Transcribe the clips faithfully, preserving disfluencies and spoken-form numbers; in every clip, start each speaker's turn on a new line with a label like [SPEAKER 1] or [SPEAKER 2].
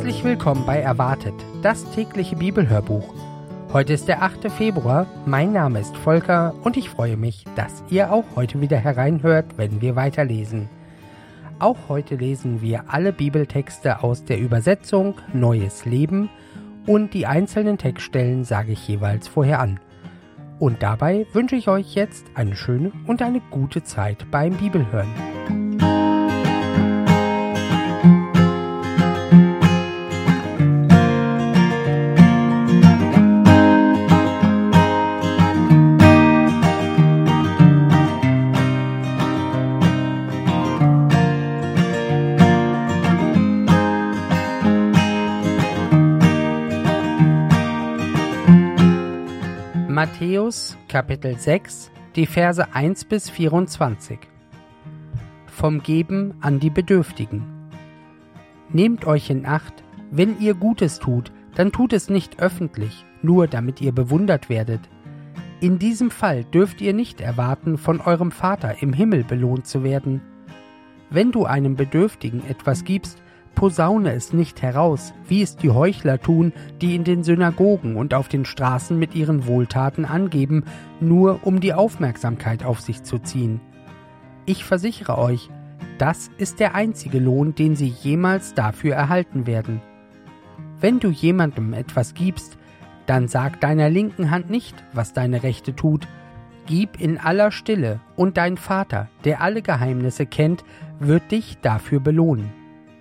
[SPEAKER 1] Herzlich willkommen bei Erwartet, das tägliche Bibelhörbuch. Heute ist der achte Februar, mein Name ist Volker und ich freue mich, dass ihr auch heute wieder hereinhört, wenn wir weiterlesen. Auch heute lesen wir alle Bibeltexte aus der Übersetzung Neues Leben und die einzelnen Textstellen sage ich jeweils vorher an. Und dabei wünsche ich euch jetzt eine schöne und eine gute Zeit beim Bibelhören. Matthäus, Kapitel sechs, die Verse eins bis vierundzwanzig. Vom Geben an die Bedürftigen. Nehmt euch in Acht, wenn ihr Gutes tut, dann tut es nicht öffentlich, nur damit ihr bewundert werdet. In diesem Fall dürft ihr nicht erwarten, von eurem Vater im Himmel belohnt zu werden. Wenn du einem Bedürftigen etwas gibst, posaune es nicht heraus, wie es die Heuchler tun, die in den Synagogen und auf den Straßen mit ihren Wohltaten angeben, nur um die Aufmerksamkeit auf sich zu ziehen. Ich versichere euch, das ist der einzige Lohn, den sie jemals dafür erhalten werden. Wenn du jemandem etwas gibst, dann sag deiner linken Hand nicht, was deine rechte tut. Gib in aller Stille, und dein Vater, der alle Geheimnisse kennt, wird dich dafür belohnen.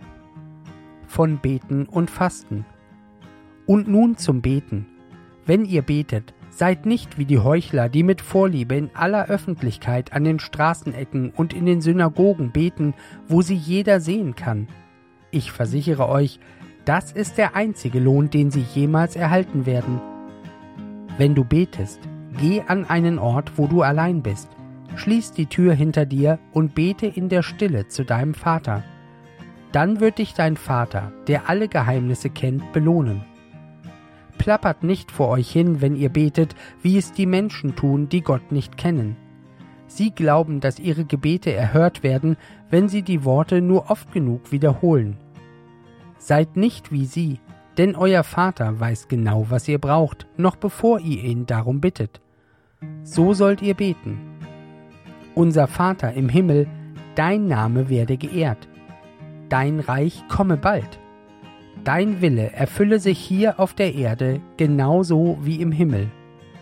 [SPEAKER 1] Von Beten und Fasten. Und nun zum Beten. Wenn ihr betet, seid nicht wie die Heuchler, die mit Vorliebe in aller Öffentlichkeit an den Straßenecken und in den Synagogen beten, wo sie jeder sehen kann. Ich versichere euch, das ist der einzige Lohn, den sie jemals erhalten werden. Wenn du betest, geh an einen Ort, wo du allein bist, schließ die Tür hinter dir und bete in der Stille zu deinem Vater. Dann wird dich dein Vater, der alle Geheimnisse kennt, belohnen. Plappert nicht vor euch hin, wenn ihr betet, wie es die Menschen tun, die Gott nicht kennen. Sie glauben, dass ihre Gebete erhört werden, wenn sie die Worte nur oft genug wiederholen. Seid nicht wie sie, denn euer Vater weiß genau, was ihr braucht, noch bevor ihr ihn darum bittet. So sollt ihr beten. Unser Vater im Himmel, dein Name werde geehrt. Dein Reich komme bald. Dein Wille erfülle sich hier auf der Erde genauso wie im Himmel.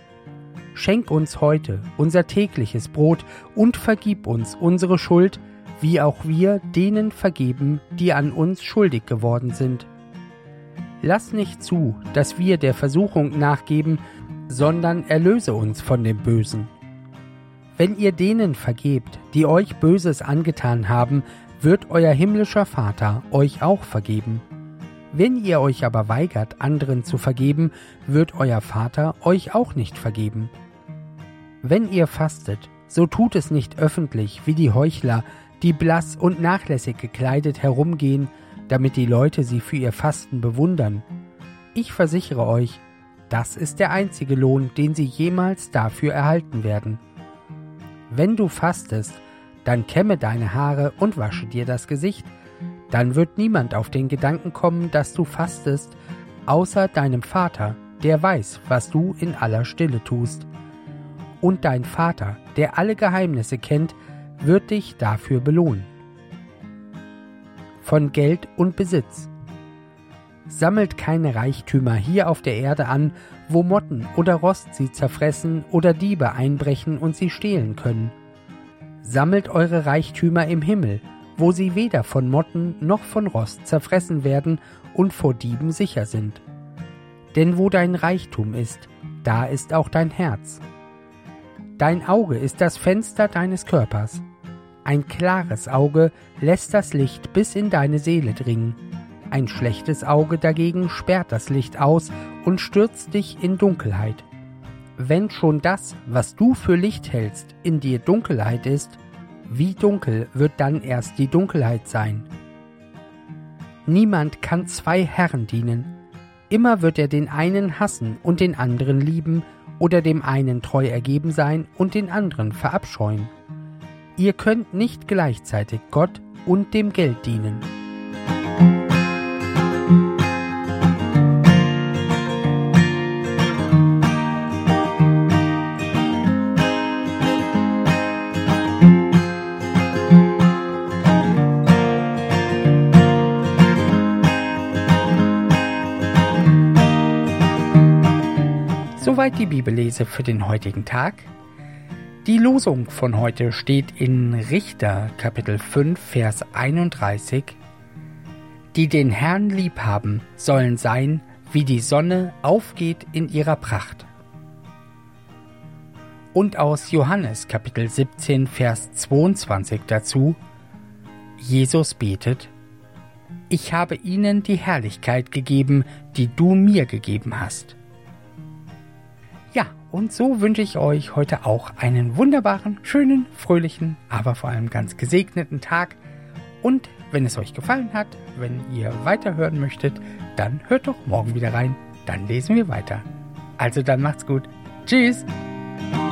[SPEAKER 1] Schenk uns heute unser tägliches Brot und vergib uns unsere Schuld, wie auch wir denen vergeben, die an uns schuldig geworden sind. Lass nicht zu, dass wir der Versuchung nachgeben, sondern erlöse uns von dem Bösen. Wenn ihr denen vergebt, die euch Böses angetan haben, wird euer himmlischer Vater euch auch vergeben. Wenn ihr euch aber weigert, anderen zu vergeben, wird euer Vater euch auch nicht vergeben. Wenn ihr fastet, so tut es nicht öffentlich wie die Heuchler, die blass und nachlässig gekleidet herumgehen, damit die Leute sie für ihr Fasten bewundern. Ich versichere euch, das ist der einzige Lohn, den sie jemals dafür erhalten werden. Wenn du fastest, dann kämme deine Haare und wasche dir das Gesicht. Dann wird niemand auf den Gedanken kommen, dass du fastest, außer deinem Vater, der weiß, was du in aller Stille tust. Und dein Vater, der alle Geheimnisse kennt, wird dich dafür belohnen. Von Geld und Besitz. Sammelt keine Reichtümer hier auf der Erde an, wo Motten oder Rost sie zerfressen oder Diebe einbrechen und sie stehlen können. Sammelt eure Reichtümer im Himmel, wo sie weder von Motten noch von Rost zerfressen werden und vor Dieben sicher sind. Denn wo dein Reichtum ist, da ist auch dein Herz. Dein Auge ist das Fenster deines Körpers. Ein klares Auge lässt das Licht bis in deine Seele dringen. Ein schlechtes Auge dagegen sperrt das Licht aus und stürzt dich in Dunkelheit. Wenn schon das, was du für Licht hältst, in dir Dunkelheit ist, wie dunkel wird dann erst die Dunkelheit sein? Niemand kann zwei Herren dienen. Immer wird er den einen hassen und den anderen lieben, oder dem einen treu ergeben sein und den anderen verabscheuen. Ihr könnt nicht gleichzeitig Gott und dem Geld dienen. Soweit die Bibellese für den heutigen Tag. Die Losung von heute steht in Richter Kapitel fünf, Vers einunddreißig. Die den Herrn lieb haben, sollen sein, wie die Sonne aufgeht in ihrer Pracht. Und aus Johannes Kapitel siebzehn, Vers zweiundzwanzig dazu: Jesus betet: Ich habe ihnen die Herrlichkeit gegeben, die du mir gegeben hast. Ja, und so wünsche ich euch heute auch einen wunderbaren, schönen, fröhlichen, aber vor allem ganz gesegneten Tag. Und wenn es euch gefallen hat, wenn ihr weiterhören möchtet, dann hört doch morgen wieder rein. Dann lesen wir weiter. Also dann macht's gut. Tschüss!